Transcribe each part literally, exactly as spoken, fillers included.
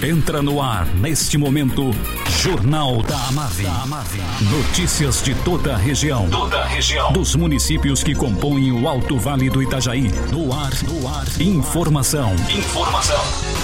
Entra no ar, neste momento, Jornal da Amave. Notícias de toda a região. Toda a região. Dos municípios que compõem o Alto Vale do Itajaí. No ar, no ar. Informação. Informação.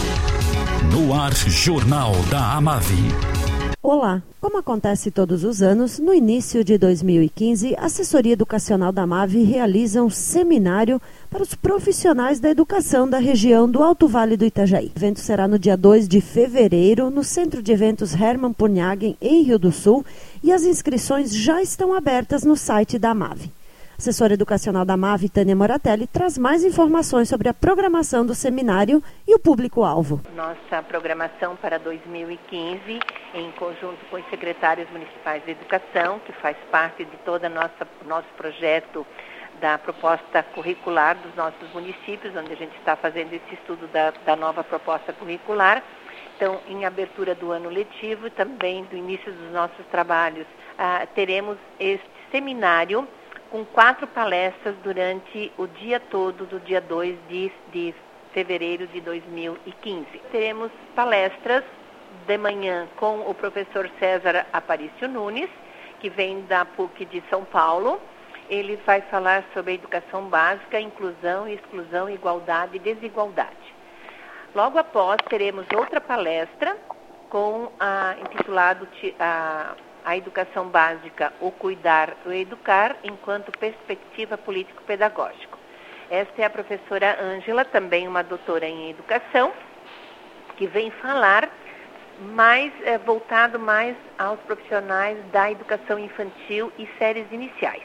No ar, Jornal da Amave. Olá! Como acontece todos os anos, no início de dois mil e quinze, a Assessoria Educacional da Amave realiza um seminário para os profissionais da educação da região do Alto Vale do Itajaí. O evento será no dia dois de fevereiro, no Centro de Eventos Hermann Punhagen, em Rio do Sul, e as inscrições já estão abertas no site da Amave. A assessora educacional da Amave, Tânia Moratelli, traz mais informações sobre a programação do seminário e o público-alvo. Nossa programação para dois mil e quinze, em conjunto com os secretários municipais de educação, que faz parte de todo o nosso projeto da proposta curricular dos nossos municípios, onde a gente está fazendo esse estudo da, da nova proposta curricular. Então, em abertura do ano letivo e também do início dos nossos trabalhos, ah, teremos este seminário com quatro palestras durante o dia todo do dia dois de, de fevereiro de dois mil e quinze. Teremos palestras de manhã com o professor César Aparício Nunes, que vem da P U C de São Paulo. Ele vai falar sobre a educação básica, inclusão, exclusão, igualdade e desigualdade. Logo após, teremos outra palestra com a intitulado a A educação básica, o cuidar, o educar, enquanto perspectiva político-pedagógica. Esta é a professora Ângela, também uma doutora em educação, que vem falar mais, é, voltado mais aos profissionais da educação infantil e séries iniciais.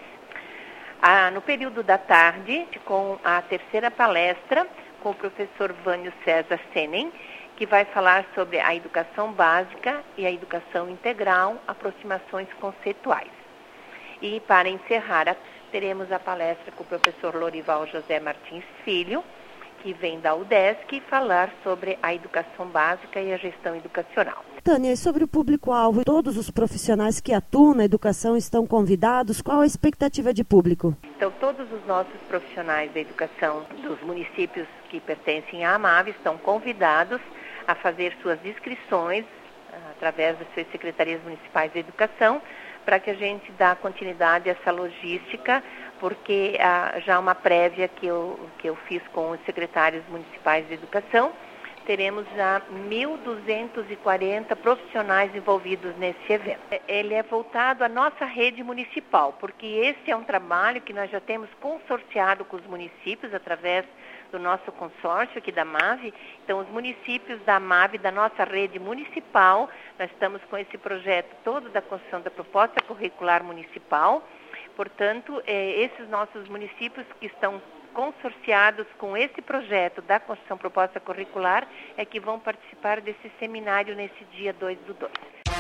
Ah, no período da tarde, com a terceira palestra, com o professor Vânio César Senen, que vai falar sobre a educação básica e a educação integral, aproximações conceituais. E, para encerrar, teremos a palestra com o professor Lorival José Martins Filho, que vem da U D E S C, falar sobre a educação básica e a gestão educacional. Tânia, e sobre o público-alvo, todos os profissionais que atuam na educação estão convidados? Qual a expectativa de público? Então, todos os nossos profissionais da educação dos municípios que pertencem à Amave estão convidados a fazer suas inscrições através das suas secretarias municipais de educação, para que a gente dê continuidade a essa logística, porque ah, já uma prévia que eu, que eu fiz com os secretários municipais de educação, teremos já mil duzentos e quarenta profissionais envolvidos nesse evento. Ele é voltado à nossa rede municipal, porque esse é um trabalho que nós já temos consorciado com os municípios através do nosso consórcio aqui da Amave. Então, os municípios da Amave, da nossa rede municipal, nós estamos com esse projeto todo da construção da proposta curricular municipal. Portanto, eh, esses nossos municípios que estão consorciados com esse projeto da construção proposta curricular é que vão participar desse seminário nesse dia dois do dois.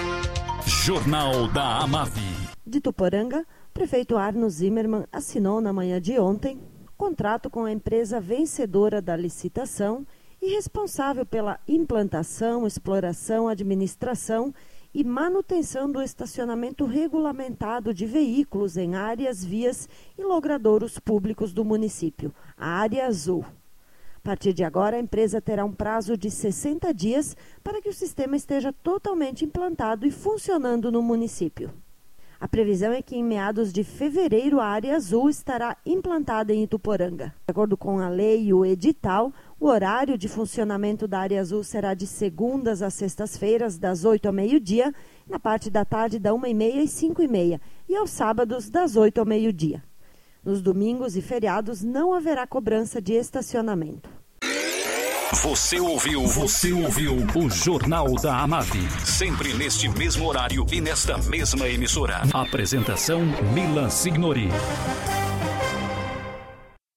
Jornal da Amave. De Tuporanga, o prefeito Arno Zimmermann assinou na manhã de ontem contrato com a empresa vencedora da licitação e responsável pela implantação, exploração, administração e manutenção do estacionamento regulamentado de veículos em áreas, vias e logradouros públicos do município, a Área Azul. A partir de agora, a empresa terá um prazo de sessenta dias para que o sistema esteja totalmente implantado e funcionando no município. A previsão é que em meados de fevereiro a Área Azul estará implantada em Ituporanga. De acordo com a lei e o edital, o horário de funcionamento da Área Azul será de segundas a sextas-feiras, das oito ao meio-dia, na parte da tarde da uma e meia e cinco e meia, e aos sábados das oito ao meio-dia. Nos domingos e feriados não haverá cobrança de estacionamento. Você ouviu, você ouviu o Jornal da Amave. Sempre neste mesmo horário e nesta mesma emissora. Apresentação Milan Signori.